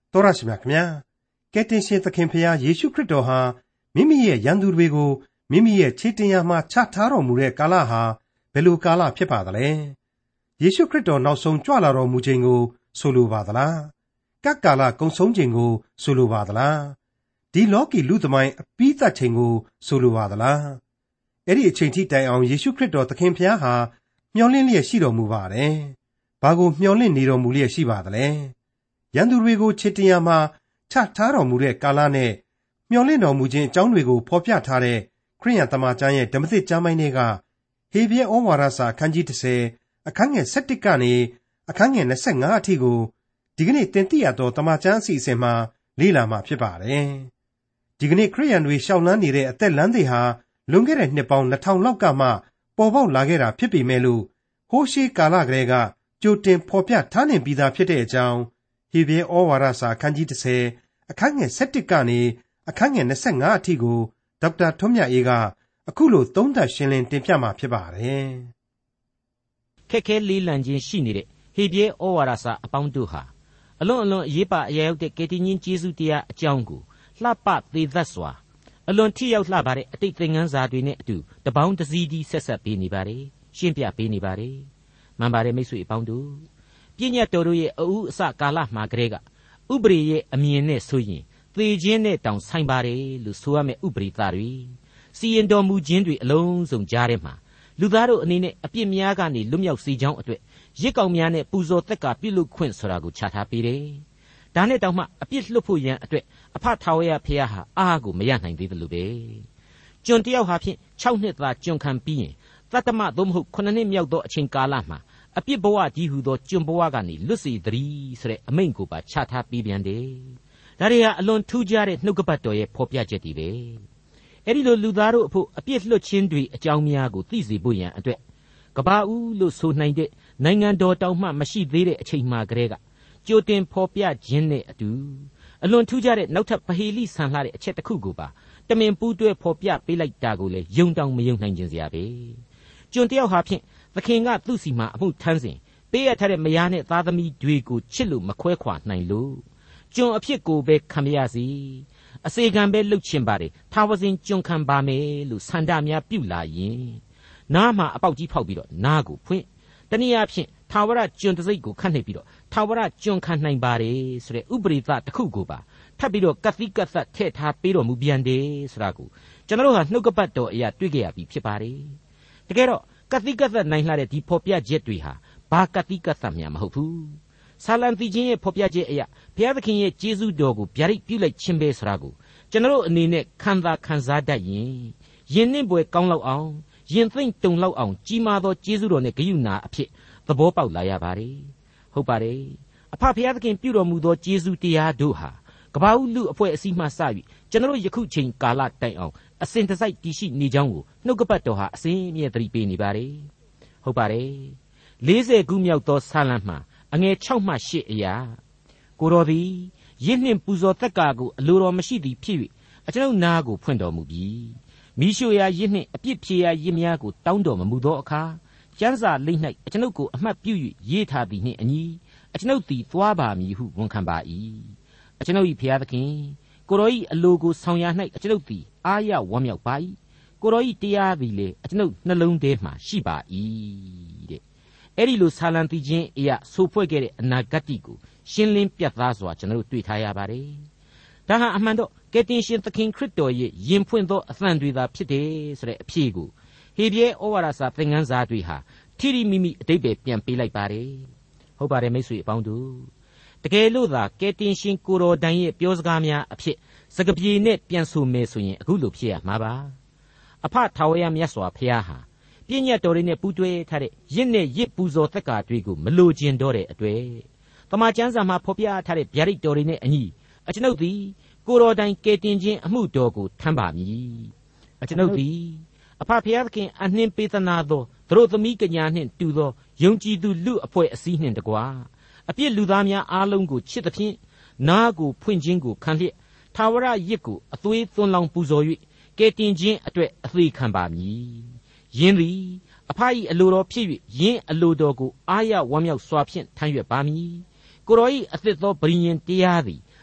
တော်ရရှိမြခင်ဗျာကယ်တင်ရှင်သခင်ဖရာယေရှုခရစ်တော်ဟာမိမိရဲ့ရန်သူတွေကိုမိမိရဲ့ခြေတင်ရာမှာချထားတော်မူတဲ့ကာလဟာဘယ်လိုကာလဖြစ်ပါသလဲယေရှုခရစ်တော်နောက်ဆုံးကြွလာတော်မူခြင်းကိုဆိုလိုပါသလားကပ်ကာလကုန်ဆုံးခြင်းကိုဆိုလိုပါသလားဒီလောကီလူသမိုင်းအပြီးသတ်ခြင်းကိုဆိုလိုပါသလားအဲ့ဒီအချိန်ထိတိုင်အောင်ယေရှုခရစ်တော်သခင်ဖရာဟာမျှော်လင့်လျက်ရှိတော်မူပါတယ်ဘာကိုမျှော်လင့်နေတော်မူလျက်ရှိပါသလဲရန်သူတွေကိုခြေတင်ရာမှာချထားတော်မူတဲ့ကာလနဲ့မျှော်လင့်တော်မူခြင်းအကြောင်းတွေကိုဖော်ပြထားတဲ့ခရစ်ယာန်သမ္မာကျမ်းရဲ့ဓမ္မသစ်ကျမ်းပိုင်းတွေကဟေဗြဲဩဝါဒစာအခန်းကြီး10အခန်းငယ်17ကနေအခန်းငယ်25အထိကိုဒီကနေ့သင်သိရသောသမ္မာကျမ်းအစီအစဉ်မှာလေ့လာမှာဖြစ်ပါတယ်။ဒီကနေ့ခရစ်ယာန်တွေရှောက်လန်းနေတဲ့အသက်လမ်းတွေဟာလွန်ခဲ့တဲ့နှစ်ပေါင်း2000လောက်ကမှပေါ်ပေါက်လာခဲ့တာဖြစ်ပေမဲ့လို့ဟိုးရှေးကာလကလေးကကြိုတင်ဖော်ပြထားနိုင်ပြီးသားဖြစ်တဲ့အကြောင်းဟေဗြဲဩဝါဒစာအခန်းကြီး10အခန်းငယ်17ကနေအခန်းငယ်25အထိကိုဒေါက်တာထွန်းမြတ်အေးကအခုလိုသုံးသပ်ရှင်းလင်းတင်ပြမှာဖြစ်ပါတယ်။ခက်ခဲလေးလံခြင်းရှိနေတဲ့ဟေဗြဲဩဝါဒစာအပေါင်းတို့ဟာအလွန်အရေးပါအရာရောက်တဲ့ကယ်တင်ရှင်ယေရှုတရားအကြောင်းကိုလှပသေးသက်စွာအလွန်ထိရောက်လှပါတဲ့အတိတ်သင်ခန်းစာတွေနဲ့အတူတပေါင်းတစည်းဒီဆက်ဆက်ပေးနေပါတယ်ရှင်းပြပေးနေပါတယ်မှန်ပါတယ်မိတ်ဆွေအပေါင်းတို့ပြည့်ညတ်တော်တို့ရဲ့အဦးအစကာလမှာကတည်းကဥပရိရဲ့အမြင်နဲ့ဆိုရင်သေခြင်းနဲ့တောင်ဆိုင်ပါတယ်လို့ဆိုရမယ့်ဥပရိသတွေစီရင်တော်မူခြင်းတွေအလုံးစုံကြားထဲမှာလူသားတို့အနေနဲ့အပြစ်များကနေလွတ်မြောက်စေကြောင်းအတွက်ရစ်ကောင်များနဲ့ပူဇော်သက်ကာပြုလုပ်ခွင့်ဆိုတာကိုချထားပေးတယ်။ဒါနဲ့တောင်မှအပြစ်လွတ်ဖို့ရန်အတွက်အဖထာဝရဘုရားဟာအားကိုမရနိုင်သေးတယ်လို့ပဲ။ကျွန်တယောက်ဟာဖြင့်6နှစ်သာကျွန်ခံပြီးရင်သတ္တမသို့မဟုတ်9နှစ်မြောက်သောအချိန်ကာလမှာအပြစ်ဘဝကြီးဟူသောကျွန်ဘဝကနေလွတ်စေတည်းဆိုတဲ့အမိန့်ကိုပါချထားပြီးပြန်တယ်။ဒါတွေဟာအလွန်ထူးခြားတဲ့နှုတ်ကပတ်တော်ရဲ့ဖော်ပြချက်တွေပဲ။အဲ့ဒီလိုလူသားတို့အဖို့အပြစ်လွတ်ခြင်းတွေအကြောင်းများကိုသိစေဖို့ရန်အတွက်ကဘာဦးလို့ဆိုနိုင်တဲ့နိုင်ငံတော်တောင်မှမရှိသေးတဲ့အချိန်မှကတည်းကကြိုတင်ဖော်ပြခြင်းနဲ့အတူအလွန်ထူးခြားတဲ့နောက်ထပ်ပဟေလိဆန်လှတဲ့အချက်တစ်ခုကိုပါတမင်ပူးတွဲဖော်ပြပေးလိုက်တာကိုလေယုံတောင်မယုံနိုင်ခြင်းစရာပဲကျွန်တယောက်ဟာဖြင့်သခင်ကသူ့စီမှာအမှုထမ်းစဉ်ပေးရထားတဲ့မယားနဲ့သားသမီးတွေကိုချစ်လို့မခွဲခွာနိုင်လို့ကျွန်အဖြစ်ကိုပဲခံရစီအစေခံပဲလှုပ်ချင်ပါတယ်ထာဝစဉ်ကျွန်ခံပါမယ်လို့ဆန္ဒများပြုလာရင်နားမှာအပေါက်ကြီးဖောက်ပြီးတော့နားကိုဖွင့်တနည်းအားဖြင့်ထာဝရကျွန်တစိတ်ကိုခတ်နှိပ်ပြီးတော့ထာဝရကျွန်ခံနိုင်ပါတယ်ဆိုတဲ့ဥပရိသတစ်ခုကိုပါထပ်ပြီးတော့ကတိကတ်ထည့်ထားပေးတော်မူပြန်တယ်ဆိုတာကိုကျွန်တော်တို့ဟာနှုတ်ကပတ်တော်အရာတွေ့ကြရပြီဖြစ်ပါတယ်တကယ်တော့ကတိကတ်နိုင်လှတဲ့ဒီဖော်ပြချက်တွေဟာဘာကတိကတ်များမဟုတ်ဘူးဆာလံတီချင်းရဲ့ဖော်ပြချက်အရာဘုရားသခင်ရဲ့ကျေးဇူးတော်ကိုဗျာဒိတ်ပြုလိုက်ခြင်းပဲဆိုတာကိုကျွန်တော်တို့အနေနဲ့ခံစားတတ်ရင်ယဉ်နှင့်ပွဲကောင်းလောက်အောင်ယဉ်သိမ့်တုံလောက်အောင်ကြီးမားသောကျေးဇူးတော်နဲ့ဂရုဏာအဖြစ်သဘောပေါက်လာရပါတယ်ဟုတ်ပါတယ်အဖဘုရားသခင်ပြုတော်မူသောကျေးဇူးတရားတို့ဟာကဘာဦးလူအဖွဲ့အစည်းမှစ၍ကျွန်တော်တို့ယခုချိန်ကာလတိုင်အောင်အစဉ်တစိုက်တည်ရှိနေကြောင်းကိုနှုတ်ကပတ်တော်ဟာအစဉ်မြဲသတိပေးနေပါတယ်ဟုတ်ပါတယ်40ခုမြောက်သောဆာလံမှာအငယ်6မှ8အရာကိုတော်သည်ရစ်နှင့်ပူဇော်သက်ကာကိုအလိုတော်မရှိသည်ဖြစ်၍အကျွန်ုပ်နာကိုဖွင့်တော်မူပြီမိရှုရာရစ်နှင့်အပြစ်ဖြေရာရစ်များကိုတောင်းတော်မမူသောအခါကျမ်းစာလိမ့်၌အကျွန်ုပ်ကိုအမှတ်ပြု၍ရေးထားသည်နှင့်အညီအကျွန်ုပ်သည်သွားပါမည်ဟုဝန်ခံပါ၏အကျွန်ုပ်၏ဘုရားသခင်ကိုတော်၏အလိုကိုဆောင်ရာ၌အကျွန်ုပ်သည်အားရဝမ်းမြောက်ပါ၏ကိုတော်၏တရားသည်လေအကျွန်ုပ်နှလုံးထဲမှရှိပါ၏တဲ့အဲ့ဒီလိုဆာလံတီချင်းအရာဆိုဖွဲ့ခဲ့တဲ့အနာဂတ်ကိုရှင်းလင်းပြတ်သားစွာကျွန်တော်တို့တွေ့ထားရပါတယ်ဒါဟာအမှန်တော့ကယ်တင်ရှင်သခင်ခရစ်တော်ရဲ့ယင်ဖွင့်သောအသံတွေသာဖြစ်တယ်ဆိုတဲ့အဖြေကိုဟေဗြဲဩဝါဒစာသင်ခန်းစာတွေဟာထိရိမိမိအတိတ်ပဲပြန်ပေးလိုက်ပါတယ်ဟုတ်ပါတယ်မိတ်ဆွေအပေါင်းတို့တကယ်လို့သာကယ်တင်ရှင်ကိုတော်တိုင်ရဲ့ပြောစကားများအဖြစ်စကားပြေနဲ့ပြန်ဆိုမယ်ဆိုရင်အခုလိုဖြစ်ရမှာပါအဖထာဝရမြတ်စွာဘုရားဟာပြည့်ညတ်တော်တွေနဲ့ပူးတွဲထားတဲ့ရစ်နဲ့ရစ်ပူဇော်သက်ကာတွေကိုမလိုချင်တော့တဲ့အတွေ့တမန်ကျမ်းစာမှာဖော်ပြထားတဲ့ဗျာဒိတ်တော်တွေနဲ့အညီအကျွန်ုပ်သည်ကိုတော်တိုင်ကယ်တင်ခြင်းအမှုတော်ကိုထမ်းပါမည်အကျွန်ုပ်သည်အဖဖျားသခင်အနှင်းပေးသနာသောသူတို့သမီးကညာနှင့်တူသောယုံကြည်သူလူအဖွဲ့အစည်းနှင့်တကွာအပြစ်လူသားများအားလုံးကိုချစ်သဖြင့်နားကိုဖွင့်ခြင်းကိုခံလျက်ထာဝရရစ်ကိုအသွေးသွန်းလောင်းပူဇော်၍ကယ်တင်ခြင်းအတွက်အသေးခံပါမည်ယင်းသည်အဖ၏အလိုတော်ဖြစ်၍ယင်းအလိုတော်ကိုအားရဝမ်းမြောက်စွာဖြင့်ထမ်းရွက်ပါမည်ကိုတော်၏အသစ်သောဗြိဉ္ဉ်တရားသည်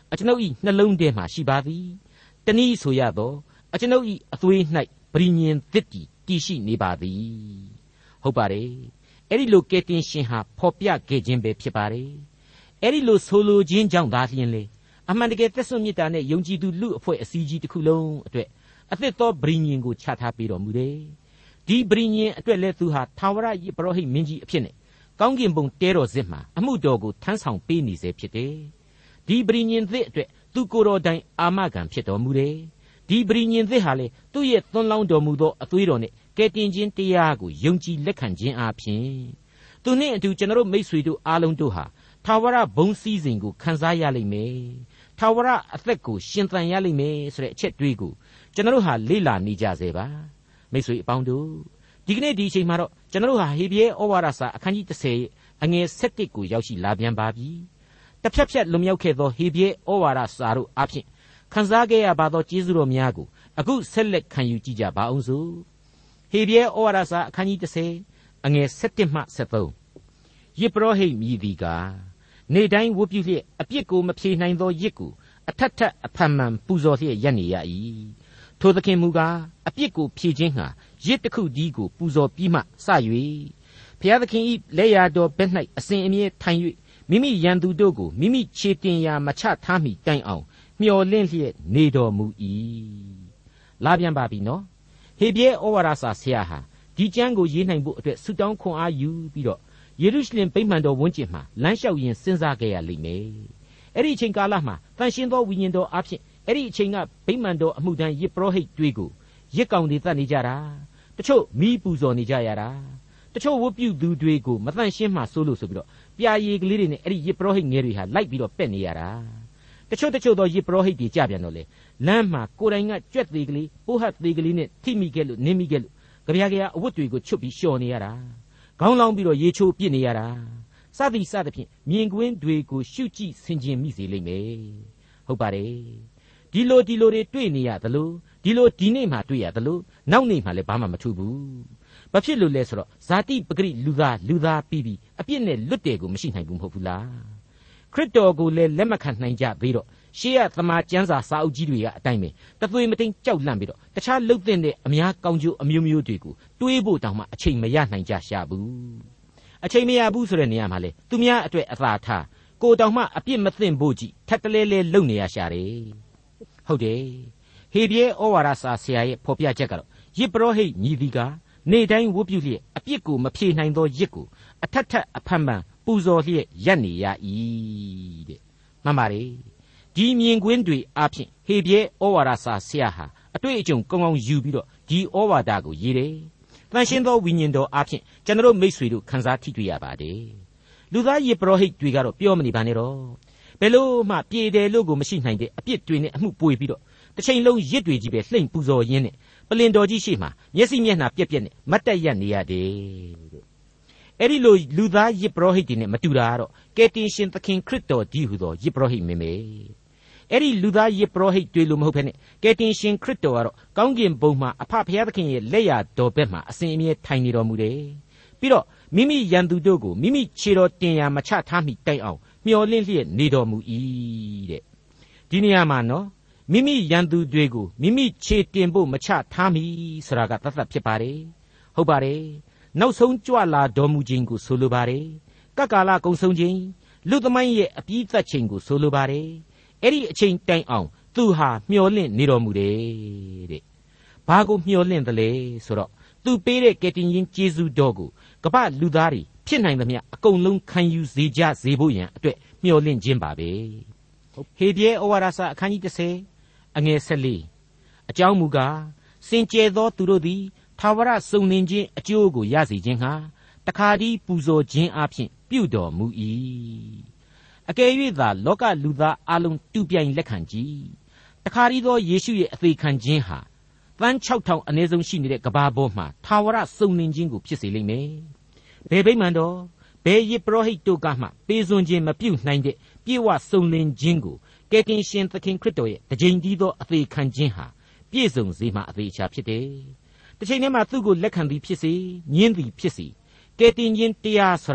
အကျွန်ုပ်၏နှလုံးထဲမှရှိပါသည်တနည်းဆိုရသောအကျွန်ုပ်၏အသွေး၌ပရိညင်သစ်တည်ရှိနေပါသည်ဟုတ်ပါတယ်အဲ့ဒီလိုကယ်တင်ရှင်ဟာဖော်ပြခဲ့ခြင်းပဲဖြစ်ပါတယ်အဲ့ဒီလိုဆိုလိုခြင်းကြောင့်သာလျှင်လေအမှန်တကယ်သက်စွန့်မြတ်တာနဲ့ယုံကြည်သူလူအဖွဲ့အစည်းကြီးတစ်ခုလုံးအတွက်အသစ်သောပရိညင်ကိုချထားပေးတော်မူတယ်ဒီပရိညင်အတွက်လည်းသူဟာထာဝရယဇ်ပုရောဟိတ်မင်းကြီးအဖြစ်နဲ့ကောင်းကင်ဘုံတဲတော်စစ်မှာအမှုတော်ကိုထမ်းဆောင်ပေးနေစေဖြစ်တယ်ဒီပရိညင်သစ်အတွက်သူကိုယ်တော်တိုင်အာမခံဖြစ်တော်မူတယ်ဒီပရိညင်သစ်ဟာလေသူ့ရဲ့သွန်းလောင်းတော်မူသောအသွေးတော်နဲ့ကယ်တင်ခြင်းတရားကိုယုံကြည်လက်ခံခြင်းအပြင်သူနှင့်အတူကျွန်တော်မိတ်ဆွေတို့အားလုံးတို့ဟာထာဝရဘုံစည်းစိမ်ကိုခံစားရလိမ့်မယ်ထာဝရအသက်ကိုရှင်သန်ရလိမ့်မယ်ဆိုတဲ့အချက်တွေးကိုကျွန်တော်ဟာလေ့လာနေကြစေပါမိတ်ဆွေအပေါင်းတို့ဒီကနေ့ဒီအချိန်မှာတော့ကျွန်တော်ဟာဟေဘရဲဩဝါဒစာအခန်းကြီး30အငယ်7ကိုရောက်ရှိလာပြန်ပါပြီတစ်ဖြတ်ဖြတ်လွန်မြောက်ခဲ့သောဟေဘရဲဩဝါဒစာတို့အပြင်ခန်းစားခဲ့ရပါသောကျေးဇူးတော်များကိုအခုဆက်လက်ခံယူကြည့်ကြပါအောင်စို့ဟေဘရဲဩဝါဒစာအခန်းကြီး30အငယ်7မှ73ယဇ်ပုရောဟိတ်မြည်သည်ကားနေ့တိုင်းဝတ်ပြုလျက်အပြစ်ကိုမဖြေနိုင်သောယဇ်ကိုအထက်ထက်အဖန်မှန်ပူဇော်လျက်ရပ်နေရ၏ထိုသခင်မူကားအပြစ်ကိုဖြေခြင်းဟာယဇ်တစ်ခုတည်းကိုပူဇော်ပြီးမှစ၍ဘုရားသခင်၏လက်ရာတော်ဘက်၌အစဉ်အမြဲထိုင်၍မိမိရန်သူတို့ကိုမိမိခြေတင်ရာမချထားမိတိုင်အောင်မျော်လင့်လျက်နေတော်မူ၏လာပြန်ပါပြီနော်ဟေဘရဲဩဝါဒစာဆရာဟာဒီကျမ်းကိုရေးနိုင်ဖို့အတွက်ဆုတောင်းခွန်အားယူပြီးတော့ယေရုရှလင်ဗိမာန်တော်ဝန်းကျင်မှာလမ်းလျှောက်ရင်းစဉ်းစားခဲ့ရလိမ့်မယ်အဲ့ဒီအချိန်ကာလမှာတန်ရှင်းသောဝိညာဉ်တော်အဖြစ်အဲ့ဒီအချိန်ကဗိမာန်တော်အမှုတန်းယဇ်ပုရောဟိတ်တွေကိုယဇ်ကောင်တွေတတ်နေကြတာတချို့မီးပူဇော်နေကြရတာတချို့ဝတ်ပြုသူတွေကိုမတန့်ရှင်းမှဆိုလို့ဆိုပြီးတော့ပြာရည်ကလေးတွေနဲ့အဲ့ဒီယဇ်ပုရောဟိတ်ငယ်တွေဟာလိုက်ပြီးတော့ပက်နေရတာတချို့သောယဇ်ပုရောဟိတ်တွေကြပြန်တော့လေလမ်းမှာကိုယ်တိုင်ကကြွက်သေးကလေးပိုးဟတ်သေးကလေးနဲ့ထိမိခဲ့လို့နင်းမိခဲ့လို့ကြပြာအဝတ်တွေကိုချွတ်ပြီးလျှော်နေရတာခေါင်းလောင်းပြီးတော့ရေချိုးပစ်နေရတာစသည်ဖြင့်မြင်ကွင်းတွေကိုရှုကြည့်ဆင်ခြင်မိစေလိမ့်မယ်ဟုတ်ပါတယ်ဒီလိုတွေတွေ့နေရသလိုဒီနေ့မှတွေ့ရသလိုနောက်နေ့မှလည်းဘာမှမထူးဘူးဘာဖြစ်လို့လဲဆိုတော့ဇာတိပဂရိလူသားပြီးအပြစ်နဲ့လွတ်တယ်ကိုမရှိနိုင်ဘူးမဟုတ်ဘူးလားခရစ်တော်ကိုလည်းလက်မခံနိုင်ကြသေးတော့ရှေးရသမာကျမ်းစာစာအုပ်ကြီးတွေကအတိုင်းပဲတသွေးမတိန်ကြောက်လန့်ပြီးတော့တခြားလှုပ်တဲ့အများကောင်းကျိုးအမျိုးမျိုးတွေကိုတွေးဖို့တောင်မှအချိန်မရနိုင်ကြရှာဘူးအချိန်မရဘူးဆိုတဲ့နေရာမှာလေသူများအတွက်အသာထားကိုတောင်မှအပြစ်မသိမ့်ဖို့ကြည့်ထပ်တလဲလဲလုံနေရရှာတယ်ဟုတ်တယ်ဟေဘရဲဩဝါဒစာဆရာရဲ့ဖော်ပြချက်ကတော့ယဇ်ပုရောဟိတ်ညီသည်ကနေ့တိုင်းဝတ်ပြုလျက်အပြစ်ကိုမဖြေနိုင်သောယဇ်ကိုအထက်ထက်အဖန်မှန်ပူဇော်လျက်ရပ်နေရ၏တဲ့မှန်ပါတယ်ဒီမြင်ကွင်းတွေအပြင်ဟေဘရဲဩဝါဒစာဆရာဟာအတွေ့အကြုံကောင်းကောင်းယူပြီးတော့ဒီဩဝါဒကိုရေးတယ်တန်ရှင်းသောဝိညာဉ်တော်အပြင်ကျွန်တော်မိတ်ဆွေတို့ခန်းစားထိတွေ့ရပါတယ်လူသားယဇ်ပုရောဟိတ်တွေကတော့ပြောမနေပါနဲ့တော့ဘယ်လို့မှပြေတယ်လို့ကိုမရှိနိုင်တဲ့အပြစ်တွေနဲ့အမှုပွေပြီးတော့တစ်ချိန်လုံးရစ်တွေကြီးပဲလှိမ့်ပူဇော်ရင်းနဲ့ပလင်တော်ကြီးရှိမှမျက်စိမျက်နှာပြက်နဲ့မတ်တက်ရနေရတယ်တဲ့အဲ့ဒီလိုလူသားယဇ်ပုရောဟိတ်တွေနဲ့မတူတာကတော့ကယ်တင်ရှင်သခင်ခရစ်တော်ဒီဟုသောယဇ်ပုရောဟိတ်မင်းပဲအဲ့ဒီလူသားယဇ်ပုရောဟိတ်တွေလို့မဟုတ်ဘဲနဲ့ကယ်တင်ရှင်ခရစ်တော်ကတော့ကောင်းကင်ဘုံမှာအဖဖခင်သခင်ရဲ့လက်ရာတော်ဘက်မှာအစဉ်အမြဲထိုင်နေတော်မူတယ်ပြီးတော့မိမိရန်သူတို့ကိုမိမိခြေတော်တင်ရာမချထားမိတိုင်အောင်မျော်လင့်လျက်နေတော်မူ၏တဲ့ဒီနေရာမှာနော်မိမိရန်သူတွေကိုမိမိခြေတင်ဖို့မချထားမိဆိုတာကသတ်သတ်ဖြစ်ပါတယ်ဟုတ်ပါတယ်နောက်ဆုံးကြွလာတော်မူခြင်းကိုဆိုလိုပါတယ်ကပ်ကာလကုံဆုံးခြင်းလူသမိုင်းရဲ့အပြီးသတ်ခြင်းကိုဆိုလိုပါတယ်အဲ့ဒီအချိန်တိုင်အောင်သူဟာမျော်လင့်နေတော်မူတယ်တဲ့ဘာကိုမျော်လင့်သလဲဆိုတော့သူပေးတဲ့ကယ်တင်ရှင်ယေရှုတော်ကိုကမ္ဘာလူသားတွေဖြစ်နိုင်သမျှအကုန်လုံးခံယူစေကြစေဖို့ရန်အတွက်မျှော်လင့်ခြင်းပါပဲဟေဘရဲဩဝါဒစာအခန်းကြီး30အငယ်14အကြောင်းမူကားစင်ကြယ်သောသူတို့သည်ထာဝရစုံလင်ခြင်းအကျိုးကိုရစေခြင်းဟာတခါတည်းပူဇော်ခြင်းအပြင်ပြုတော်မူ၏အကယ်၍သာလောကလူသားအလုံးတူပြိုင်လက်ခံကြည်တခါတည်းသောယေရှုရဲ့အသေးခံခြင်းဟာသန်း6000အနည်းဆုံးရှိနေတဲ့ကမ္ဘာပေါ်မှာထာဝရစုံလင်ခြင်းကိုဖြစ်စေလိမ့်မယ်ဘယ်ဗိမာန်တော်ဘယ်ယဇ်ပုရောဟိတ်တို့ကမှပေးစွန်ခြင်းမပြုနိုင်တဲ့ပြေဝစုံလင်ခြင်းကိုကယ်တင်ရှင်သခင်ခရစ်တော်ရဲ့တကြိမ်တည်းသောအသေးခံခြင်းဟာပြည့်စုံစေမှအသေးချာဖြစ်တယ်တစ်ချိန်တည်းမှာသူ့ကိုလက်ခံသည်ဖြစ်စေညှင်းသည်ဖြစ်စေကယ်တင်ခြင်းတရားဆိုတာကတော့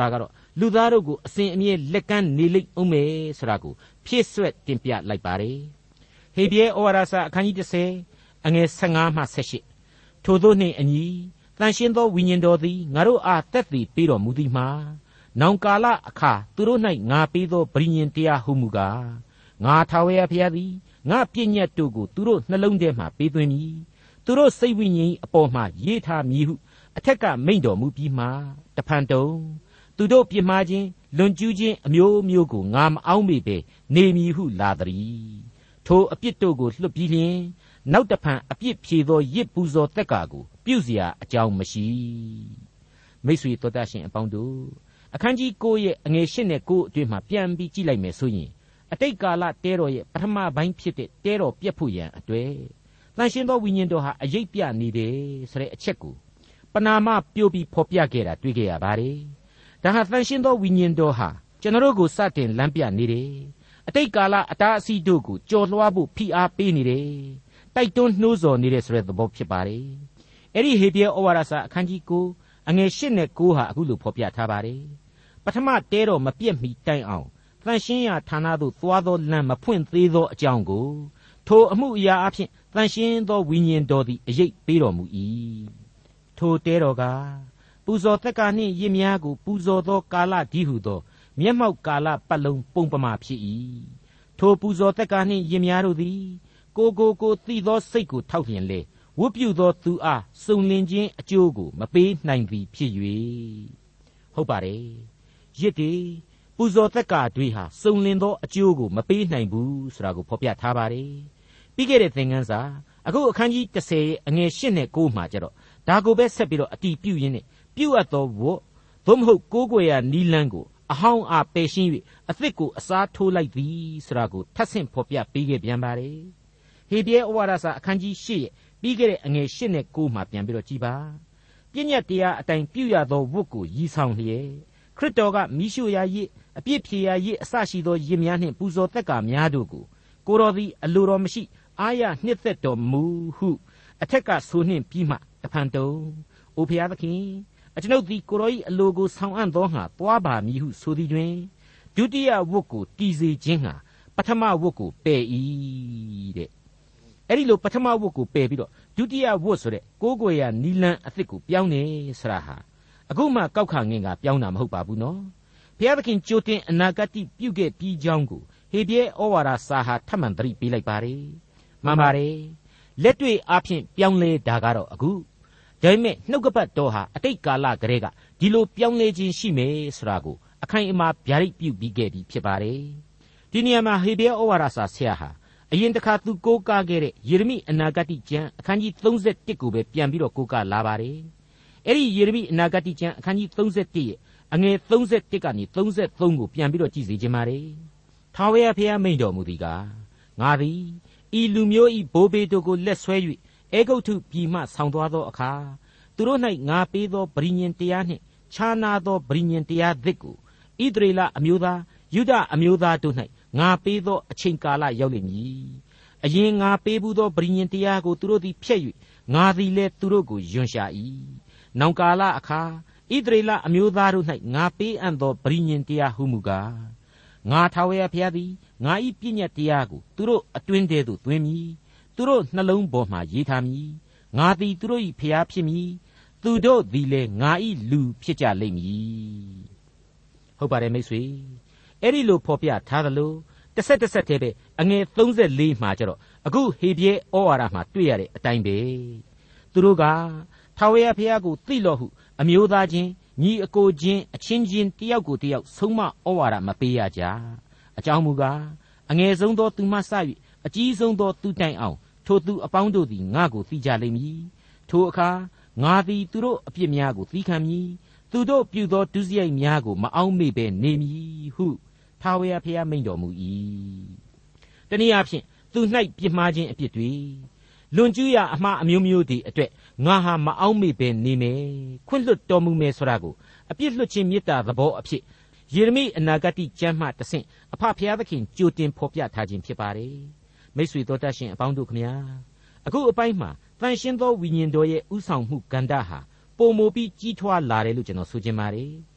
လူသားတို့ကိုအစဉ်အမြဲလက်ကမ်းနေလိမ့်အောင်မယ်ဆိုတာကိုဖြည့်ဆွက်တင်ပြလိုက်ပါတယ်ဟေဘရဲဩဝါဒစာအခန်းကြီး30အငယ်15မှ18ထိုသို့နှင့်အညီတန်ရှင်းသောဝိညာဉ်တော်သည်ငါတို့အားသက်သေပေးတော်မူသည်မှာနောင်ကာလအခါသူတို့၌ငါပေးသောဗြိဉ္ဉ်တရားဟုမူကားငါထာဝရဘုရားသည်ငါပြည့်ညတ်တို့ကိုသူတို့နှလုံးထဲမှပေးသွင်းမည်သူတို့စိတ်ဝိညာဉ်အပေါ်မှရေးထားမည်ဟုအထက်ကမိန့်တော်မူပြီးမှတဖန်တုံသူတို့ပြစ်မှားခြင်းလွန်ကျူးခြင်းအမျိုးမျိုးကိုငါမအောက်မေ့ပဲနေမည်ဟုလာသည်ထိုအပြစ်တို့ကိုလွတ်ပြီးလျှင်နောက်တဖန်အပြစ်ဖြေသောရစ်ပူဇော်သက်ကာကိုပြုเสียအကြောင်းမရှိမိတ်ဆွေတော်တတ်ရှင်အပေါင်းတို့အခန်းကြီး9ရဲ့အငယ်8နဲ့9အတွင်းမှာပြန်ပြီးကြည့်လိုက်မယ်ဆိုရင်အတိတ်ကာလတဲတော်ရဲ့ပထမပိုင်းဖြစ်တဲ့တဲတော်ပြတ်ဖို့ရန်အတွေ့တန်ရှင်းသောဝိညာဉ်တော်ဟာအရေးပြနေတယ်ဆိုတဲ့အချက်ကိုပနာမပြို့ပြီးဖော်ပြခဲ့တာတွေ့ခဲ့ရပါတယ်ဒါဟာတန်ရှင်းသောဝိညာဉ်တော်ဟာကျွန်တော်တို့ကိုစတင်လမ်းပြနေတယ်အတိတ်ကာလအတားအဆီးတို့ကိုကြော်လွှားဖို့ဖိအားပေးနေတယ်တိုက်တွန်းနှိုးဆော်နေတဲ့ဆိုတဲ့သဘောဖြစ်ပါတယ်အဲ့ဒီဟေဘရဲဩဝါဒစာအခန်းကြီး9အငယ်8နဲ့9ဟာအခုလိုဖော်ပြထားပါတယ်ပထမတဲတော်မပြည့်မီတိုင်အောင်တန်ရှင်းရာဌာနသို့သွားသောလမ်းမဖွင့်သေးသောအကြောင်းကိုထိုအမှုအရာအဖြစ်တန်ရှင်းသောဝိညာဉ်တော်သည်အရေးပေးတော်မူ၏ထိုတဲတော်ကပူဇော်သက်ကာနှင့်ရစ်များကိုပူဇော်သောကာလဒီဟုသောမျက်မှောက်ကာလပတ်လုံးပုံပမာဖြစ်၏ထိုပူဇော်သက်ကာနှင့်ရစ်များတို့သည်ကိုသိသောစိတ်ကိုထောက်လျင်လေဝတ်ပြုသောသူအားစုံလင်ခြင်းအကျိုးကိုမပေးနိုင်သည်ဖြစ်၍ဟုတ်ပါတယ်ရစ်တွေပူဇော်သက်ကာတွေဟာစုံလင်သောအကျိုးကိုမပေးနိုင်ဘူးဆိုတာကိုဖော်ပြထားပါတယ်ပြီးခဲ့တဲ့သင်ခန်းစာအခုအခန်းကြီး30အငယ်8နဲ့9မှာကျတော့ဒါကိုပဲဆက်ပြီးတော့အတီးပြုရင်းနဲ့ပြုတ်အပ်သောဝတ်သို့မဟုတ်ကိုးကွယ်ရာနီလန်းကိုအဟောင်းအားပယ်ရှင်း၍အသစ်ကိုအစားထိုးလိုက်သည်ဆိုတာကိုထပ်ဆင့်ဖော်ပြပေးခဲ့ပြန်ပါတယ်ဟေဘရဲဩဝါဒစာအခန်းကြီး8ရဲ့ပြီးခဲ့တဲ့အငယ်8နဲ့9မှာပြန်ပြီးတော့ကြည်ပါပြည့်ညတ်တရားအတိုင်းပြုရသောဝတ်ကိုရည်ဆောင်လျက်ခရစ်တော်ကမိရှုရာရစ်အပြစ်ဖြေရာရစ်အစရှိသောရစ်များနှင့်ပူဇော်သက်ကာများတို့ကိုကိုတော်သည်အလိုတော်မရှိအားရနှစ်သက်တော်မူဟုအထက်ကဆိုနှင့်ပြီးမှတဖန်တုံအိုဖျားသခင်အကျွန်ုပ်သည်ကိုတော်၏အလိုကိုဆောင်အပ်သောငါသွားပါမည်ဟုဆိုသည်တွင်ဒုတိယဝတ်ကိုတည်စေခြင်းဟာပထမဝတ်ကိုပယ်၏တဲ့အဲ့ဒီလိုပထမဝတ်ကိုပယ်ပြီးတော့ဒုတိယဝတ်ဆိုတဲ့ကိုးကွယ်ရာနီလန်းအသစ်ကိုပြောင်းနေဆရာဟာအခုမှကောက်ခါငင်ကပြောင်းတာမဟုတ်ပါဘူးနော်ဘုရားသခင်ကြိုတင်အနာဂတ်ပြုခဲ့ပြီးကြောင်းကိုဟေဘရဲဩဝါဒစာဟာထပ်မံသတိပေးလိုက်ပါတယ်မှန်ပါတယ်လက်တွေ့အားဖြင့်ပြောင်းလဲတာကတော့အခုဒါပေမဲ့နှုတ်ကပတ်တော်ဟာအတိတ်ကာလကတည်းကဒီလိုပြောင်းလဲခြင်းရှိမယ်ဆိုတာကိုအခိုင်အမာဗျာဒိတ်ပြုပြီးခဲ့ပြီဖြစ်ပါတယ်ဒီနေရာမှာဟေဘရဲဩဝါဒစာဆရာဟာအရင်တစ်ခါသူကိုးကားခဲ့တဲ့ယေရမိအနာဂတ်ကျမ်းအခန်းကြီး31ကိုပဲပြန်ပြီးတော့ကိုးကားလာပါတယ်အဲ့ဒီယေရမိအနာဂတ်ကျမ်းအခန်းကြီး31ရဲ့အငယ်31ကနေ33ကိုပြန်ပြီးတော့ကြည့်စေခြင်းပါတယ်ထာဝရဘုရားမိန့်တော်မူသည်ကားငါသည်ဤလူမျိုးဤဘိုးဘေးတို့ကိုလက်ဆွဲ၍အေဂုတ်ထုပြည်မှဆောင်သွားသောအခါသူတို့၌ငါပေးသောဗြိဉ္ဉ်တရားနှင့်ခြားနာသောဗြိဉ္ဉ်တရားသစ်ကိုဣသရေလအမျိုးသားယုဒအမျိုးသားတို့၌ငါပေးသောအချိန်ကာလရောက်လိမ့်မည်အရင်ငါပေးဘူးသောဗြိဉ္ဉ်တရားကိုသူတို့သည်ဖျက်၍ငါသည်လည်းသူတို့ကိုယွန်ရှာ၏နောင်ကာလအခါဣသရေလအမျိုးသားတို့၌ငါပေးအပ်သောဗြိဉ္ဉ်တရားဟုမူကားငါထာဝရဘုရားသည်ငါ၏ပြည့်ညတ်တရားကိုသူတို့အတွင်းထဲသို့သွင်းမည်သူတို့နှလုံးပေါ်မှရေးထားမည်ငါသည်သူတို့၏ဘုရားဖြစ်မည်သူတို့သည်လည်းငါ၏လူဖြစ်ကြလိမ့်မည်ဟုတ်ပါတယ်မိတ်ဆွေအဲ့ဒီလိုဖော်ပြထားသလိုတစ်ဆက်တည်းပဲအငယ်34မှာကျတော့အခုဟေဘရဲဩဝါဒမှာတွေ့ရတဲ့အတိုင်းပဲသူတို့ကထာဝရဘုရားကိုသိလော့ဟုအမျိုးသားချင်းညီအကိုချင်းအချင်းချင်းတယောက်ကိုတယောက်ဆုံးမဩဝါဒမပေးရကြအကြောင်းမူကားအငယ်ဆုံးသောသူမှစ၍အကြီးဆုံးသောသူတိုင်အောင်ထိုသူအပေါင်းတို့သည်ငါကိုသိကြလိမ့်မည်ထိုအခါငါသည်သူတို့အပြစ်များကိုသီးခံမည်သူတို့ပြုသောဒုစရိုက်များကိုမအောက်မေ့ဘဲနေမည်ဟုထာဝရဘုရားမိန့်တော်မူ၏တနည်းအားဖြင့်သူ၌ပြစ်မှားခြင်းအပြစ်တွေလွန်ကျူးရာအမှားအမျိုးမျိုးတွေအတွက်ငါဟာမအောက်မေ့ဘဲနေမယ်ခွင့်လွတ်တော်မူမယ်ဆိုတာကိုအပြစ်လွတ်ခြင်းမေတ္တာသဘောအဖြစ်ယေရမိအနာဂတ်ကျမ်းမှတဆင့်အဖဖျားသခင်ကြိုတင်ဖော်ပြထားခြင်းဖြစ်ပါတယ်မိတ်ဆွေတို့တတ်ရှင်အပေါင်းတို့ခမညာအခုအပိုင်းမှာတန်ရှင်းသောဝိညာဉ်တော်ရဲ့ဥဆောင်မှုကဏ္ဍဟာပုံမူပြီးကြီးထွားလာတယ်လို့ကျွန်တော်ဆိုချင်ပါတယ်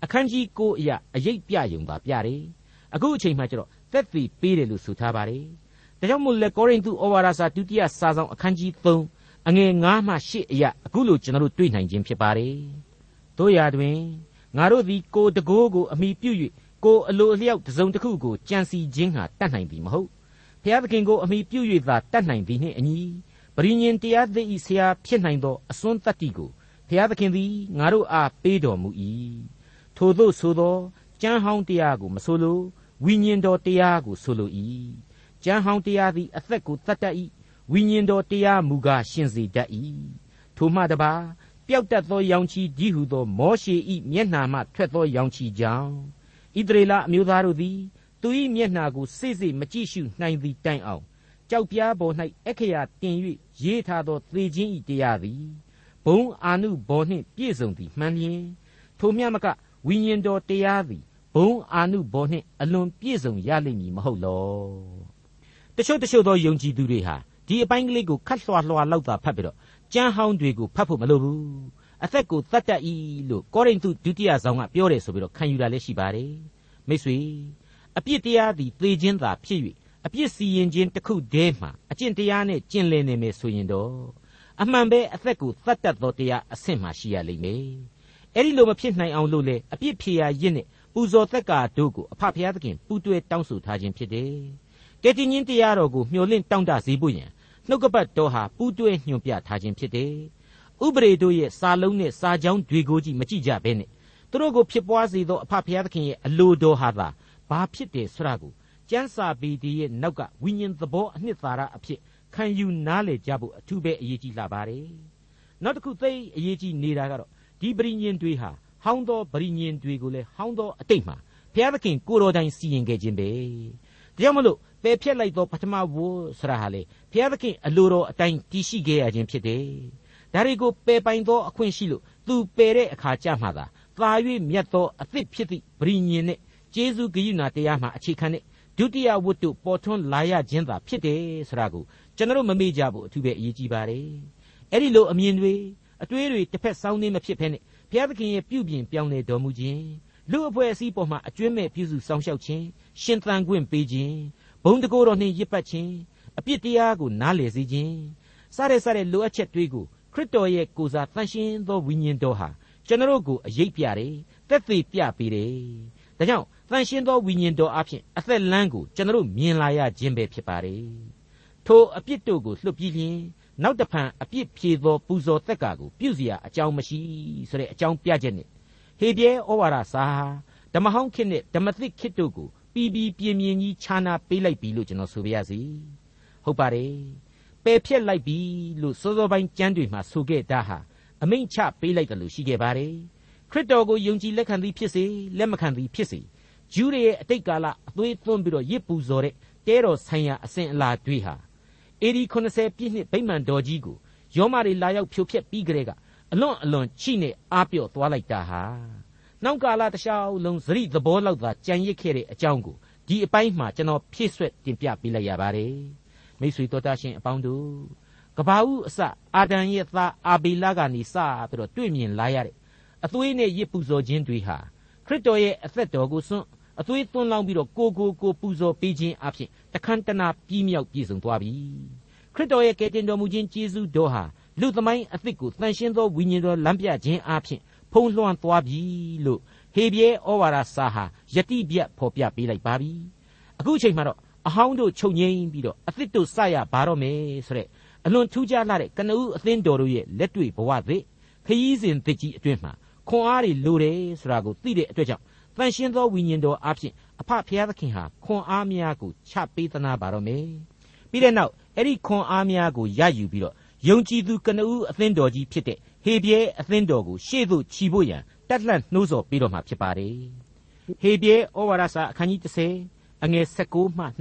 အခန်းကြီး9အရာအရေးပြယုံပါပြတယ်အခုအချိန်မှကျတော့သက်သေပေးတယ်လို့ဆိုထားပါတယ်ဒါကြောင့်မို့လဲကောရိန္သုဩဝါဒစာဒုတိယစာဆောင်အခန်းကြီး3အငယ်9မှ10အရာအခုလိုကျွန်တော်တို့တွေ့နိုင်ခြင်းဖြစ်ပါတယ်တို့ရာတွင်ငါတို့သည်ကိုတကိုးကိုအမိပြု၍ကိုအလိုအလျောက်တစ်စုံတစ်ခုကိုကြံစီခြင်းဟာတတ်နိုင်သည်မဟုတ်ဘုရားသခင်ကိုအမိပြု၍သာတတ်နိုင်သည်နှင့်အညီပရိညင်တရားသစ်ဤဆရာဖြစ်နိုင်သောအစွန်းတတ္တိကိုဘုရားသခင်သည်ငါတို့အားပေးတော်မူ၏ထို့သောဆိုသောကျမ်းဟောင်းတရားကိုမဆိုလိုဝိညာဉ်တော်တရားကိုဆိုလို၏ကျမ်းဟောင်းတရားသည်အသက်ကိုတတ်တတ်၏ဝိညာဉ်တော်တရားမူကားရှင်စေတတ်၏ထိုမှတပါပျောက်တတ်သောရောင်ချီကြီးဟုသောမောရှေ၏မျက်နှာမှထွက်သောရောင်ချီကြောင့်ဣသရေလအမျိုးသားတို့သည်သူ၏မျက်နှာကိုစိတ်စိတ်မကြည့်ရှုနိုင်သည်တိုင်အောင်ကြောက်ပြားပေါ်၌အခရာတင်၍ရေးထားသောသေခြင်း၏တရားသည်ဘုံအာနုဘော်နှင့်ပြည့်စုံသည်မှန်လျင်ထိုမြတ်မကဝိညာဉ်တော်တရားသည်ဘုံအာနုဘော်နှင့်အလွန်ပြည့်စုံရလိမ့်မည်မဟုတ်လောတချို့သောယုံကြည်သူတွေဟာဒီအပိုင်းကလေးကိုခတ်လွှာလောက်သာဖတ်ပြီးတော့ကျမ်းဟောင်းတွေကိုဖတ်ဖို့မလိုဘူးအသက်ကိုသတ်တတ်၏လို့ကောရိန္သုဒုတိယဆောင်ကပြောတယ်ဆိုပြီးတော့ခံယူတာလည်းရှိပါတယ်မိတ်ဆွေအပြစ်တရားသည်သေခြင်းသာဖြစ်၍အပြစ်စီရင်ခြင်းတစ်ခုတည်းမှာအကျင့်တရားနဲ့ကျင့်လည်နေမယ်ဆိုရင်တော့အမှန်ပဲအသက်ကိုသတ်တတ်သောတရားအဆင့်မှရှိရလိမ့်မယ်အဲ့ဒီလိုမဖြစ်နိုင်အောင်လို့လေအပြစ်ဖြေရာရစ်နဲ့ပူဇော်သက်ကာတို့ကိုအဖဖျားသခင်ပူးတွဲတောင်းဆိုထားခြင်းဖြစ်တယ်ကယ်တင်ရှင်တရားတော်ကိုမျှော်လင့်တောင့်တစေဖို့ရန်နှုတ်ကပတ်တော်ဟာပူးတွဲညွှန်ပြထားခြင်းဖြစ်တယ်ဥပဒေတို့ရဲ့စာလုံးနဲ့စာကြောင်းတွေကိုကြည့်မကြည့်ကြဘဲနဲ့သူတို့ကိုဖြစ်ပွားစေသောအဖဖျားသခင်ရဲ့အလိုတော်ဟာသာဘာဖြစ်တယ်ဆိုတာကိုကျမ်းစာပေဒီရဲ့နောက်ကဝိညာဉ်သဘောအနှစ်သာရအဖြစ်ခံယူနားလည်ကြဖို့အထူးပဲအရေးကြီးလာပါတယ်နောက်တစ်ခုသိအရေးကြီးနေတာကတော့ဒီပရိညင်တွေဟာဟောင်းသောပရိညင်တွေကိုလည်းဟောင်းသောအတိတ်မှာဘုရားသခင်ကိုယ်တော်တိုင်စီရင်ခဲ့ခြင်းပဲဒါကြောင့်မလို့ပယ်ဖြတ်လိုက်သောပထမဝတ်ဆရာဟာလေဘုရားသခင်အလိုတော်အတိုင်းတည်ရှိခဲ့ရခြင်းဖြစ်တယ်ဒါတွေကိုပယ်ပိုင်သောအခွင့်ရှိလို့သူပယ်တဲ့အခါကြမှာသာသာ၍မြတ်သောအသစ်ဖြစ်သည့်ပရိညင်နဲ့ကျေးဇူးဂရုဏာတရားမှာအခြေခံတဲ့ဒုတိယဝတ္ထုပေါ်ထွန်းလာရခြင်းသာဖြစ်တယ်ဆိုတာကိုကျွန်တော်မမေ့ကြဘူးအထူးပဲအရေးကြီးပါတယ်အဲ့ဒီလိုအမြင်တွေအတွေးတွေတစ်ဖက်စောင်းနေမဖြစ်ဖ ೇನೆ ဘုရားသခင်ရဲ့ပြုပြင်ပြောင်းလဲတော်မူခြင်းလူအဖွဲ့အစည်းပေါ်မှာအကျွမ်းမဲ့ပြုစုစောင့်ရှောက်ခြင်းရှင်သန်ခွင့်ပေးခြင်းဘုံတကိုယ်တော်နှင့်ရစ်ပတ်ခြင်းအပြစ်တရားကိုနားလည်စေခြင်းစတဲ့လိုအပ်ချက်တွေကိုခရစ်တော်ရဲ့ကိုယ်စားတန်ရှင်းသောဝိညာဉ်တော်ဟာကျွန်တော်ကိုအရေးပြတယ်သက်သေပြပေးတယ်ဒါကြောင့်တန်ရှင်းသောဝိညာဉ်တော်အဖြစ်အသက်လမ်းကိုကျွန်တော်မြင်လာရခြင်းပဲဖြစ်ပါတယ်ထိုအပြစ်တို့ကိုလွတ်ပြီးလျင်နောက်တဖန်အပြစ်ဖြေသောပူဇော်သက်ကာကိုပြုစရာအကြောင်းမရှိဆိုတဲ့အကြောင်းပြချက်နဲ့ဟေဘရဲဩဝါဒစာဓမ္မဟောင်းခေတ်နဲ့ဓမ္မသစ်ခေတ်တို့ကိုပြီးပြင်းပြင်းကြီးခြားနာပေးလိုက်ပြီလို့ကျွန်တော်ဆိုပါရစေဟုတ်ပါတယ်ပယ်ဖြတ်လိုက်ပြီလို့စောပိုင်းကျမ်းတွေမှာဆိုခဲ့တာဟာအမိန့်ချပေးလိုက်တယ်လို့ရှိခဲ့ပါတယ်ခရစ်တော်ကိုယုံကြည်လက်ခံသည်ဖြစ်စေလက်မခံသည်ဖြစ်စေဂျူးတွေရဲ့အတိတ်ကာလအသွေးသွန်းပြီးတော့ရစ်ပူဇော်တဲ့တဲတော်ဆိုင်ရာအစဉ်အလာတွေဟာအေဒီ80ပြည့်နှစ်ဗိမာန်တော်ကြီးကိုယောမတွေလာရောက်ဖြိုဖျက်ပြီးကြတဲ့ကအလွန်ချိနဲ့အားပြော့သွားလိုက်တာဟာနောက်ကာလတခြားလုံးသတိသဘောလောက်သာကြံရစ်ခဲ့တဲ့အကြောင်းကိုဒီအပိုင်းမှာကျွန်တော်ဖြည့်ဆွက်တင်ပြပေးလိုက်ရပါတယ်မိတ်ဆွေတော်တတ်ရှင်အပေါင်းတို့ကဘာဦးအစအာဒံရဲ့သားအာဘေလကနေစပြီးတော့တွေ့မြင်လာရတဲ့အသွေးနဲ့ရစ်ပူဇော်ခြင်းတွေဟာခရစ်တော်ရဲ့အသက်တော်ကိုစွန့်အသွေးသွန်းလောင်းပြီးတော့ကိုပူဇော်ပေးခြင်းအဖြစ်တခမ်းတနာပြည့်မြောက်ပြည့်စုံသွားပြီခရစ်တော်ရဲ့ကယ်တင်တော်မူခြင်းကျေးဇူးတော်ဟာလူသမိုင်းအသစ်ကိုတန်ရှင်းသောဝိညာဉ်တော်လမ်းပြခြင်းအဖြစ်ဖုံးလွှမ်းသွားပြီလို့ဟေဘရဲဩဝါဒစာဟာယတိပြတ်ဖော်ပြပေးလိုက်ပါပြီအခုအချိန်မှာတော့အဟောင်းတို့ချုပ်ငိမ့်ပြီးတော့အသစ်တို့စရပါတော့မယ်ဆိုတဲ့အလွန်ထူးခြားလာတဲ့ကနဦးအသင်းတော်တို့ရဲ့လက်တွေ့ဘဝသစ်ခရီးစဉ်သစ်ကြီးအတွင်းမှာခွန်အားတွေလိုတယ်ဆိုတာကိုသိတဲ့အတွက်ကြောင့်တန်ရှင်းသောဝိညာဉ်တော်အဖြစ်အဖဖျားသခင်ဟာခွန်အားများကိုချပေးသနာပါတော့မယ်ပြီးတဲ့နောက်အဲ့ဒီခွန်အားများကိုရယူပြီးတော့ယုံကြည်သူကနဦးအသင်းတော်ကြီးဖြစ်တဲ့ဟေဘရဲအသင်းတော်ကိုရှေ့သို့ခြီဖို့ရန်တက်လှန့်နှိုးဆော်ပေးတော်မှာဖြစ်ပါတယ်ဟေဘရဲဩဝါဒစာအခန်းကြီး30အငယ်19မှ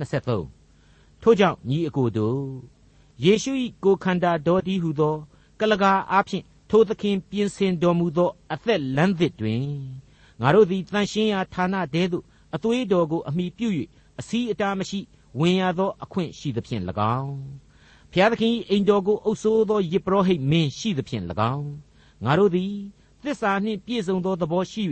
23ထို့ကြောင့်ညီအကိုတို့ယေရှု၏ကိုယ်ခန္ဓာတော်တည်းဟုသောကလကာအားဖြင့်ထိုသခင်ပြင်ဆင်တော်မူသောအသက်လမ်းသစ်တွင်ငါတို့သည်တန်ရှင်းရာဌာနတဲသို့အသွေးတော်ကိုအမိပြု၍အစီးအတားမရှိဝင်ရသောအခွင့်ရှိသဖြင့်၎င်းဘုရားသခင်၏အိမ်တော်ကိုအုပ်စိုးသောယဇ်ပုရောဟိတ်မင်းရှိသဖြင့်၎င်းငါတို့သည်သစ္စာနှင့်ပြည့်စုံသောသဘောရှိ၍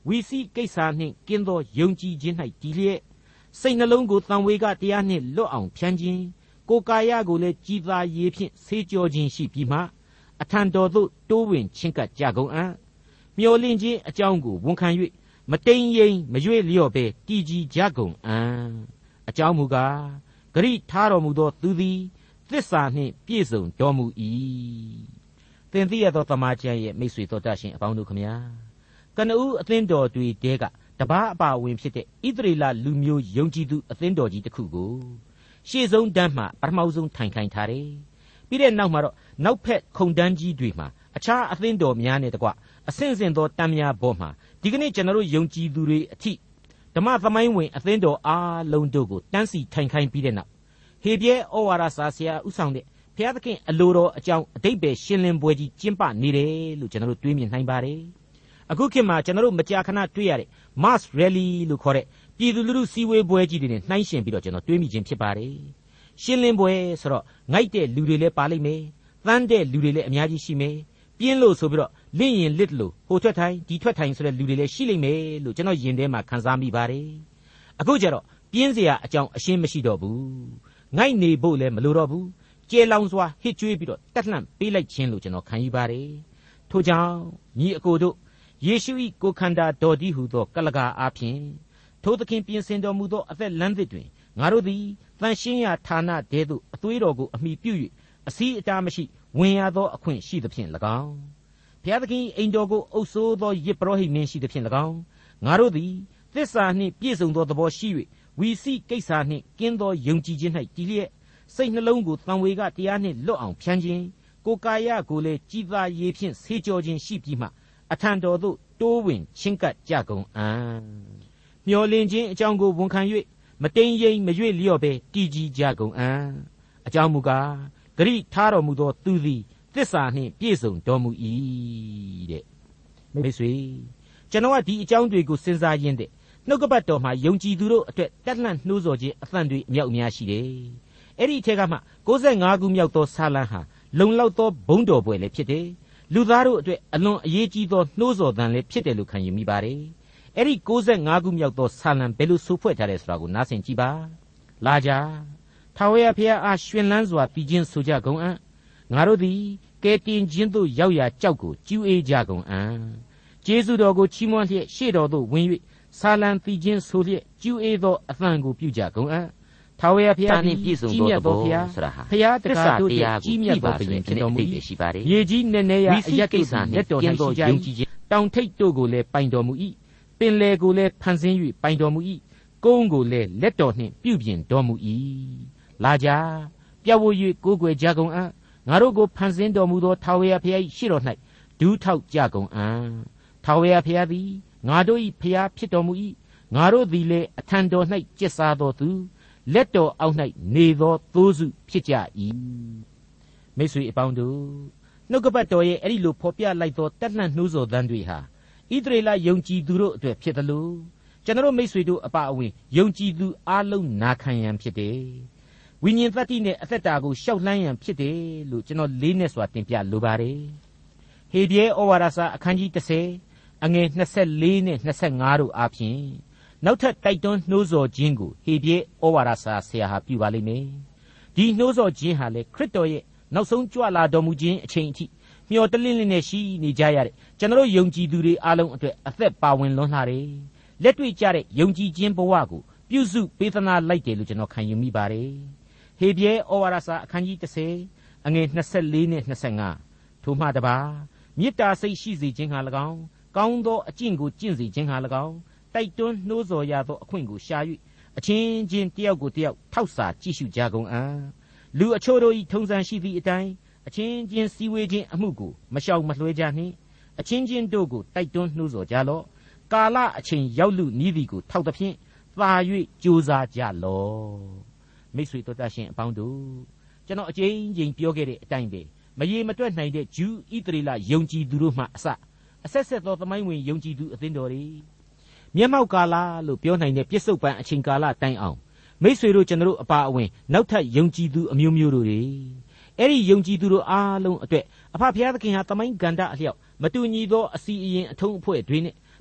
ဝီစီကိစ္စနှင့်ကင်းသောယုံကြည်ခြင်း၌တည်လျက်စိတ်နှလုံးကိုတန်ဝေကတရားနှင့်လွတ်အောင်ဖြန်းခြင်းကိုယ်ကာယကိုလည်းကြည်သာရေးဖြင့်ဆေးကြောခြင်းရှိပြီးမှအထံတော်သို့တိုးဝင်ချင်းကပ်ကြကုန်အံ့မျော်လင့်ခြင်းအကြောင်းကိုဝန်ခံ၍မတိမ်ရိမ်မရွေ့လျော့ပဲတည်ကြည်ကြကုန်အံ့အကြောင်းမူကားဂရိထားတော်မူသောသူသည်သစ္စာနှင့်ပြည့်စုံတော်မူ၏သင်သိရသောတမန်ကျမ်းရဲ့မိတ်ဆွေတော်တတ်ရှင်အပေါင်းတို့ခမညာကနဦးအသင်းတော်တွေတဲကတပားအပါဝင်ဖြစ်တဲ့ဣသရေလလူမျိုးယုံကြည်သူအသင်းတော်ကြီးတစ်ခုကိုရှေ့ဆုံးတန်းမှာပထမဆုံးထိုင်ခိုင်းထားတယ်ပြီးတဲ့နောက်မှာတော့နောက်ဖက်ခုံတန်းကြီးတွေမှာအခြားအသင်းတော်များနဲ့တကွအဆင့်ဆင့်သောတန်းများပေါ်မှာဒီကနေ့ကျွန်တော်တို့ယုံကြည်သူတွေအထိဓမ္မသမိုင်းဝင်အသင်းတော်အားလုံးတို့ကိုတန်းစီထိုင်ခိုင်းပြီးတဲ့နောက်ဟေပြဲဩဝါဒစာဆရာဥဆောင်တဲ့ဘုရားသခင်အလိုတော်အကြောင်းအတိတ်ပဲရှင်းလင်းပွဲကြီးကျင်းပနေတယ်လို့ကျွန်တော်တို့တွေးမြင်နိုင်ပါတယ်အခုခေတ်မှာကျွန်တော်တို့မကြာခဏတွေ့ရတဲ့ mass rally လို့ခေါ်တဲ့ပြည်သူလူထုစည်းဝေးပွဲကြီးတွေနဲ့နှိုင်းယှဉ်ပြီးတော့ကျွန်တော်တွေးမိခြင်းဖြစ်ပါတယ်ရှင်းလင်းပွဲဆိုတော့ငိုက်တဲ့လူတွေလည်းပါလိမ့်မယ်သန်းတဲ့လူတွေလည်းအများကြီးရှိမယ်ပြင်းလို့ဆိုပြီးတော့လင့်ရင်လစ်လို့ဟိုထွက်ထိုင်ဒီထွက်ထိုင်ဆိုတဲ့လူတွေလည်းရှိလိမ့်မယ်လို့ကျွန်တော်ယင်ထဲမှာခန်းစားမိပါတယ်အခုကျတော့ပြင်းเสียအကြောင်းအရှင်းမရှိတော့ဘူးငိုက်နေဖို့လည်းမလိုတော့ဘူးကျေလောင်စွာဟစ်ကြွေးပြီးတော့တက်လှန့်ပေးလိုက်ခြင်းလို့ကျွန်တော်ခံယူပါတယ်ထို့ကြောင့်ညီအကိုတို့ယေရှု၏ကိုယ်ခန္ဓာတော်ဒီဟုသောကလကာအားဖြင့်ထိုသခင်ပြင်ဆင်တော်မူသောအသက်လမ်းသစ်တွင်ငါတို့သည်တန်ရှင်းရာဌာနတဲသို့အသွေးတော်ကိုအမိပြု၍အစည်းအတားမရှိဝင်ရသောအခွင့်ရှိသဖြင့်၎င်းဘုရားသခင်အိမ်တော်ကိုအုပ်စိုးသောယစ်ပရောဟိတ်မင်းရှိသဖြင့်၎င်းငါတို့သည်သစ္စာနှင့်ပြည့်စုံသောသဘောရှိ၍ဝီစီကိစ္စနှင့်ကင်းသောယုံကြည်ခြင်း၌တည်လျက်စိတ်နှလုံးကိုတန်ဝေကတရားနှင့်လွတ်အောင်ဖြန်းခြင်းကိုယ်ကာယကိုလည်းကြည်သာရေးဖြင့်ဆေးကြောခြင်းရှိပြီးမှအထံတော်သို့တိုးဝင်ချင်းကပ်ကြကုန်အံ့မျော်လင့်ခြင်းအကြောင်းကိုဝန်ခံ၍မတိမ်ရိမ်မရွေ့လျော့ပဲတည်ကြည်ကြကုန်အံ့အကြောင်းမူကားဂရိထားတော်မူသောသူသည်သစ္စာနှင့်ပြည့်စုံတော်မူ၏တဲ့မိတ်ဆွေကျွန်တော်ကဒီအကြောင်းတွေကိုစဉ်းစားရင်းတဲ့နှုတ်ကပတ်တော်မှာယုံကြည်သူတို့အတွက်တက်လှန့်နှိုးဆော်ခြင်းအသံတွေအမြောက်အများရှိတယ်အဲ့ဒီအထက်ကမှ65ခုမြောက်သောဆာလံဟာလုံလောက်သောဘုန်းတော်ပွဲလည်းဖြစ်တယ်လူသားတို့အတွက်အလွန်အရေးကြီးသောနှိုးဆော်သံလည်းဖြစ်တယ်လို့ခံယူမိပါတယ်အဲ့ဒီ65ခုမြောက်သောဆာလံဘယ်လိုဆိုဖွဲ့ထားတယ်ဆိုတာကိုနားဆင်ကြည့်ပါလာကြထာဝရဘုရားအားရှင်လန်းစွာပြီးခြင်းဆိုကြကုန်အံ့ငါတို့သည်ကယ်တင်ခြင်းသို့ရောက်ရာကြောက်ကိုကျူးအေးကြကုန်အံ့ကျေးဇူးတော်ကိုချီးမွမ်းလျက်ရှေ့တော်သို့ဝင်၍ဆာလံပြီးခြင်းဆိုလျက်ကျူးအေးသောအသံကိုပြုကြကုန်အံ့ထာဝရဘုရားနှင့်ပြည့်စုံသောဘုရားဆိုတာဟာဘုရားတက္ကသိုလ်တရားကြီးမြတ်သောဘုရင်ဖြစ်တော်မူ၏ရှိပါတယ်ရေကြီးနည်းနည်းရအရက်ကိစ္စနှင့်ကင်းသောယုံကြည်ခြင်းတောင်ထိပ်တို့ကိုလည်းပိုင်တော်မူ၏ပင်လေကိုလည်းဖန်ဆင်း၍ပိုင်တော်မူ၏ကုန်းကိုလည်းလက်တော်နှင့်ပြုပြင်တော်မူ၏လာကြပြတ်ဝ၍ကိုးကွယ်ကြကုန်အံ့ငါတို့ကိုဖန်ဆင်းတော်မူသောထာဝရဘုရား၏ရှေ့တော်၌ဒူးထောက်ကြကုန်အံ့ထာဝရဘုရားသည်ငါတို့၏ဘုရားဖြစ်တော်မူ၏ငါတို့သည်လည်းအထံတော်၌ကျက်စားတော်သူလက်တော်အောက်၌နေသောသိုးစုဖြစ်ကြ၏မိတ်ဆွေအပေါင်းတို့နှုတ်ကပတ်တော်ရဲ့အဲ့ဒီလိုဖော်ပြလိုက်သောတက်လှန့်နှိုးဆော်သံတွေဟာဣသရေလယုံကြည်သူတို့အတွက်ဖြစ်တယ်လို့ကျွန်တော်မိတ်ဆွေတို့အပါအဝင်ယုံကြည်သူအလုံးနာခံရန်ဖြစ်တယ်ဝိညာဉ်သတ္တိနဲ့အသက်တာကိုရှောက်လှမ်းရန်ဖြစ်တယ်လို့ကျွန်တော်လေးနဲ့စွာတင်ပြလိုပါတယ်ဟေပြဲဩဝါဒစာအခန်းကြီး30အငယ်24နဲ့25တို့အားဖြင့်နောက်ထပ်တိုက်တွန်းနှိုးဆော်ခြင်းကိုဟေပြဲဩဝါဒစာဆရာဟာပြုပါလိမ့်မယ်ဒီနှိုးဆော်ခြင်းဟာလေခရစ်တော်ရဲ့နောက်ဆုံးကြွလာတော်မူခြင်းအချိန်အထိမျှော်တလင့်လင့်နဲ့ရှိနေကြရတဲ့ကျွန်တော်ယုံကြည်သူတွေအားလုံးအတွက်အသက်ပါဝင်လွန်းလှတယ်လက်တွေ့ကြတဲ့ယုံကြည်ခြင်းဘဝကိုပြုစုပေးသနာလိုက်တယ်လို့ကျွန်တော်ခံယူမိပါတယ်ဟေပြဲဩဝါဒစာအခန်းကြီး30အငယ်24နဲ့25ထိုမှတပါမေတ္တာစိတ်ရှိစေခြင်းဟာ၎င်းကောင်းသောအကျင့်ကိုကျင့်စေခြင်းဟာ၎င်းတိုက်တွန်းနှိုးဆော်ရသောအခွင့်ကိုရှာ၍အချင်းချင်းတယောက်ကိုတယောက်ထောက်စာကြည့်ရှုကြကုန်အံ့လူအချို့တို့၏ထုံစံရှိသည့်အတိုင်းအချင်းချင်းစည်းဝေးခြင်းအမှုကိုမရှောင်မလွှဲကြနှင့်အချင်းချင်းတို့ကိုတိုက်တွန်းနှိုးဆော်ကြလော့ကာလအချိန်ရောက်လူနီးသည်ကိုထောက်သဖြင့်သာ၍ကြိုးစားကြလော့မိတ်ဆွေတို့တတ်ရှင်အပေါင်းတို့ကျွန်တော်အကျဉ်းချင်းပြောခဲ့တဲ့အတိုင်းပဲမရေမတွက်နိုင်တဲ့ဂျူးဣသရေလယုံကြည်သူတို့မှအဆက်ဆက်သောသမိုင်းဝင်ယုံကြည်သူအသင်းတော်တွေမျက်မှောက်ကာလလို့ပြောနိုင်တဲ့ပြစ္ဆုတ်ပံအချိန်ကာလတိုင်အောင်မိတ်ဆွေတို့ကျွန်တော်တို့အပါအဝင်နောက်ထပ်ယုံကြည်သူအမျိုးမျိုးတို့တွေအဲ့ဒီယုံကြည်သူတို့အားလုံးအတွက်အဖဖျားသခင်ဟာသမိုင်းကန္တာအလျောက်မတူညီသောအစီအရင်အထုံးအဖွဲ့တွေနဲ့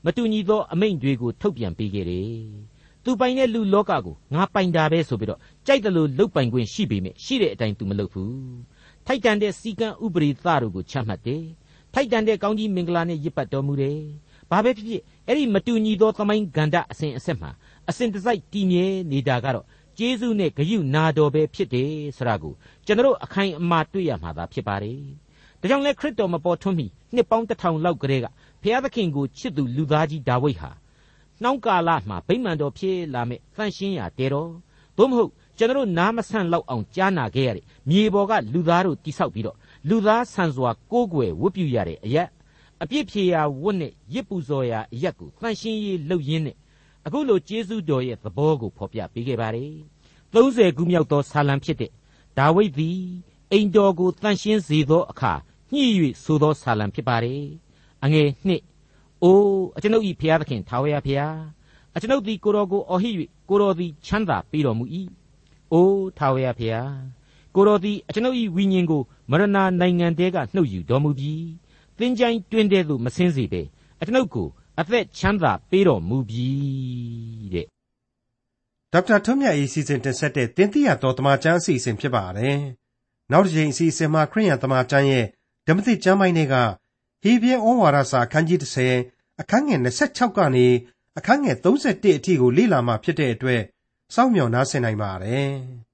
မတူညီသောအမိန့်တွေကိုထုတ်ပြန်ပေးခဲ့တယ်သူပိုင်တဲ့လူလောကကိုငါပိုင်တာပဲဆိုပြီးတော့ကြိုက်တယ်လို့လုတ်ပိုင်ခွင့်ရှိပေမဲ့ရှိတဲ့အတိုင်းသူမလုပ်ဘူးထိုက်တန်တဲ့စီကံဥပရိသတို့ကိုချမှတ်တယ်ထိုက်တန်တဲ့ကောင်းကြီးမင်္ဂလာနဲ့ရစ်ပတ်တော်မူတယ်ဘာပဲဖြစ်ဖြစ်အဲ့ဒီမတူညီသောသမိုင်းကန္တအစဉ်အဆက်မှာအစဉ်တစိုက်တည်မြဲနေတာကတော့ကျေးဇူးနဲ့ဂရုနာတော်ပဲဖြစ်တယ်ဆိုတာကိုကျွန်တော်အခိုင်အမာတွေ့ရမှာသာဖြစ်ပါတယ်ဒါကြောင့်လဲခရစ်တော်မပေါ်ထွန်းမီနှစ်ပေါင်း1000လောက်ကလေးကဘုရားသခင်ကိုချစ်သူလူသားကြီးဒါဝိဒ်ဟာနှောင်းကာလမှာဗိမာန်တော်ဖြစ်လာမဲ့သန့်ရှင်းရာတဲတော်သို့မဟုတ်ကျွန်တော်နားမဆန့်လောက်အောင်ကြားနာခဲ့ရတဲ့မြေပေါ်ကလူသားတို့တိဆောက်ပြီးတော့လူသားဆန်စွာကိုးကွယ်ဝတ်ပြုရတဲ့အရက်အပြစ်ဖြေရာဝတ်နဲ့ရစ်ပူဇော်ရာအရက်ကိုသန့်ရှင်းရေးလုပ်ရင်းနဲ့အခုလိုကျေးဇူးတော်ရဲ့သဘောကိုဖော်ပြပေးခဲ့ပါတယ်30ခုမြောက်သောဆာလံဖြစ်တဲ့ဒါဝိဒ်သည်အိမ်တော်ကိုတန့်ရှင်းစေသောအခါညှိ၍ဆိုသောဆာလံဖြစ်ပါတယ်အငယ်1အိုးအကျွန်ုပ်၏ဖျားသခင်ထာဝရဖျားအကျွန်ုပ်သည်ကိုတော်ကိုအော်ဟစ်၍ကိုတော်သည်ချမ်းသာပေးတော်မူ၏အိုးထာဝရဖျားကိုတော်သည်အကျွန်ုပ်၏ဝိညာဉ်ကိုမရဏနိုင်ငံတဲကနှုတ်ယူတော်မူပြီးသင်္ချိုင်းတွင်တဲ့သို့မဆင်းစေဘဲအကျွန်ုပ်ကိုအသက်ချမ်းသာပေးတော်မူပြီတဲ့ဒေါက်တာထွန်းမြတ်၏စီစဉ်တင်ဆက်တဲ့တင်ပြတော်တမချန်းအစီအစဉ်ဖြစ်ပါတယ်နောက်တစ်ချိန်အစီအစဉ်မှာခရိယန်တမချန်းရဲ့ဓမ္မသစ်ကျမ်းပိုင်းတွေကဟေဘရဲဩဝါဒစာအခန်းကြီး30အခန်းငယ်26ကနေအခန်းငယ်31အထိကိုလေ့လာမှဖြစ်တဲ့အတွက်စောင့်မျှော်နားဆင်နိုင်ပါတယ်